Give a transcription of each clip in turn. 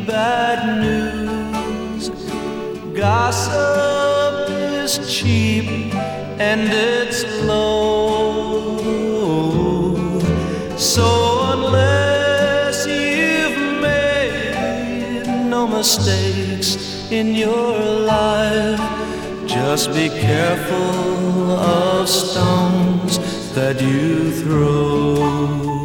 bad news. Gossip is cheap and it's low. So unless you've made no mistakes in your life, just be careful of stones that you throw.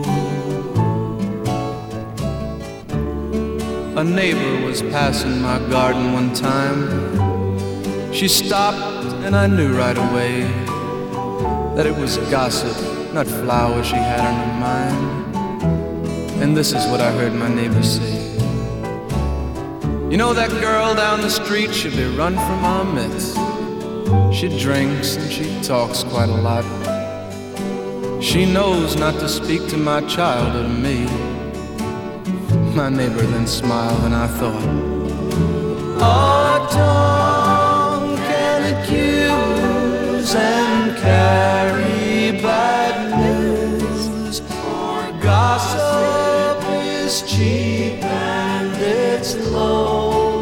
A neighbor was passing my garden one time. She stopped and I knew right away that it was gossip, not flowers she had on her mind. And this is what I heard my neighbor say. You know that girl down the street should be run from our midst. She drinks and she talks quite a lot. She knows not to speak to my child or to me. My neighbor then smiled and I thought, our tongue can accuse and carry bad news. Gossip is cheap and it's low.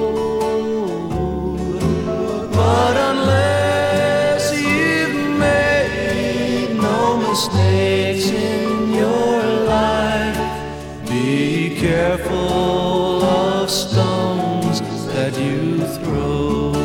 But unless you've made no mistakes in your life, be careful of stones that you throw.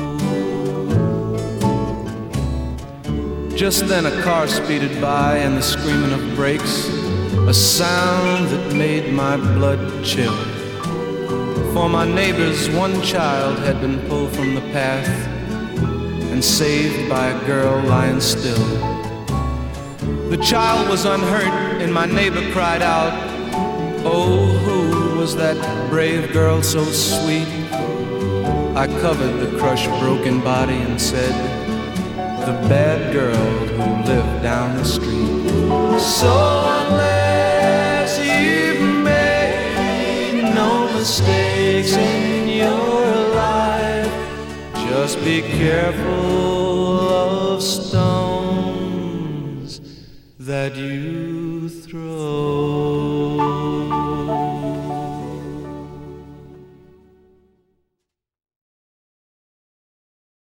Just then a car speeded by and the screaming of brakes, a sound that made my blood chill. For my neighbor's one child had been pulled from the path and saved by a girl lying still. The child was unhurt and my neighbor cried out, oh, who was that brave girl so sweet? I covered the crushed, broken body and said, the bad girl who lived down the street. So unless you've made no mistakes in your life, just be careful of stones that you throw.